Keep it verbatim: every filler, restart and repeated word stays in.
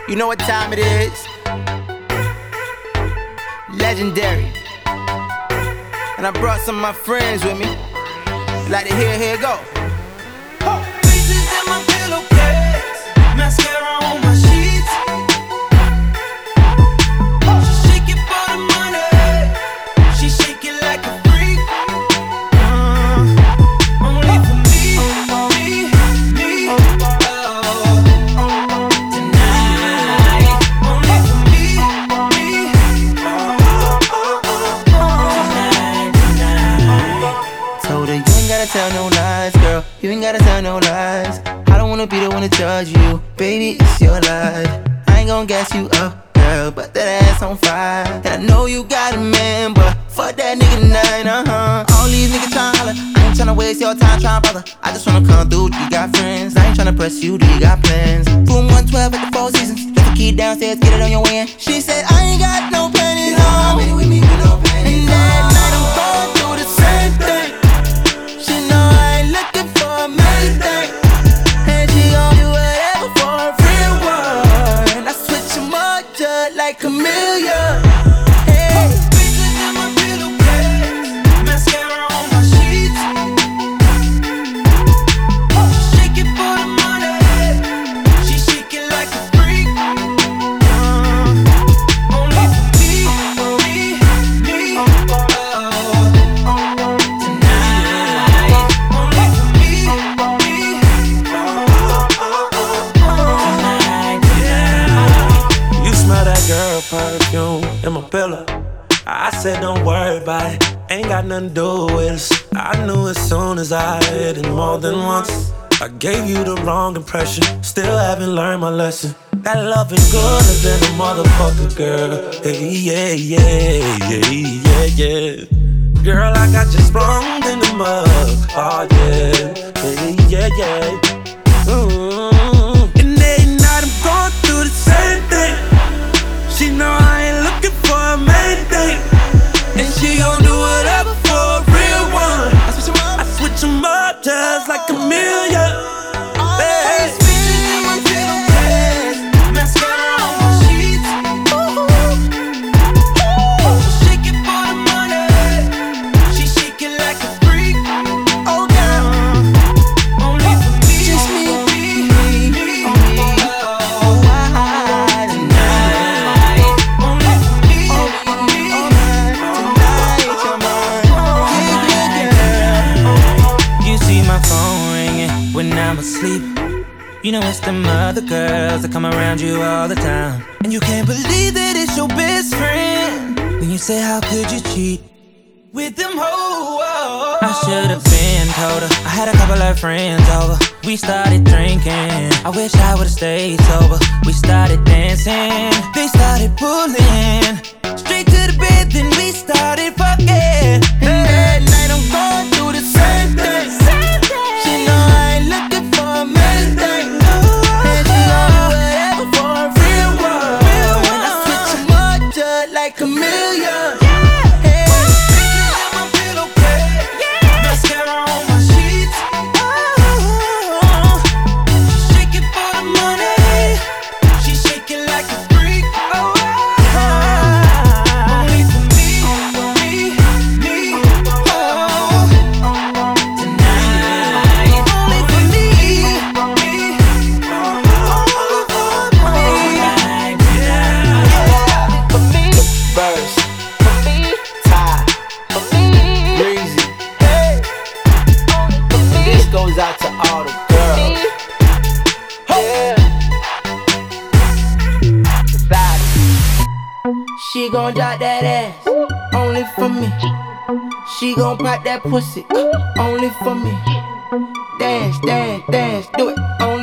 You know what time it is? Legendary. And I brought some of my friends with me. Like to hear, here go. Faces in my pillowcase, mascara on my sheets. She shake it for the money, she shake it like a freak. uh, Only for me, me, me, oh, tonight. Only for me, me, oh, oh, oh, oh, tonight, tonight. Told her you ain't gotta tell no lies, girl. You ain't gotta tell no lies. I don't wanna be the one to judge you, baby, it's your life. I ain't gon' gas you up, girl, but that ass on fire. And I know you got a man, but fuck that nigga tonight, uh-huh. All these niggas tryna holler, I ain't tryna waste your time tryna bother. I just wanna come through, do you got friends? I ain't tryna press you, do you got plans? Boom one twelve at the Four Seasons, left the key downstairs, get it on your way in. She said, I ain't got no panties on. And that night I'm going through the same thing. She know I ain't looking for a main thing, and she gon' do whatever for a real one. I switch 'em up just like a million. Hey. Faces in my pillowcase, mascara on my sheets. She shake it for the money, she shake it like a freak. uh, Only for me, me, me, oh, tonight. Only for me, me, oh, oh, oh, tonight, tonight. You smell that girl perfume in my pillow. I said don't worry about it, ain't got nothing to do with us. I knew as soon as I hit it more than once. I gave you the wrong impression, still haven't learned my lesson. That loving good has been a motherfucker, girl. Hey, yeah, yeah, yeah, yeah, yeah. Girl, I got you sprung in the mud. Oh, yeah, hey, yeah, yeah. Ooh. And every night I'm going through the same thing. She know I ain't looking for a main thing, and she gon' do whatever for a real one. I switch 'em up, I switch 'em up just like a million. Hey. Faces in my pillowcase, mascara on my sheets. She shake it for the money, she shake it like a freak. Oh, girl, Only for me, just me, me, me, oh, oh, why tonight. Only for me, me, tonight, you're mine. Yeah, yeah, girl. You see my phone ringing when I'm asleep. You know it's them other girls that come around you all the time, and you can't believe that it's your best friend. Then you say, how could you cheat with them hoes? I should've been told her. I had a couple of friends over. We started drinking. I wish I would've stayed sober. We started dancing. They started pulling straight to the bed. Then we started fucking. And that night I'm going through the same thing. She know I ain't looking for a main thing, and she gon' do whatever for a real one. And I switch 'em up just like a million. Hey. Faces in my pillowcase, mascara on my sheets. She shake it for the money, she shake it like a freak. Only for me, me, me, oh, tonight. Only for me, me, oh, tonight, tonight. For me, verse. For me, Ty. For me, Breezy. Hey. And this goes out to all the girls. Yeah. Bad. She gon' drop that ass, only for me. She gon' pop that pussy, only for me. Dance, dance, dance, do it, only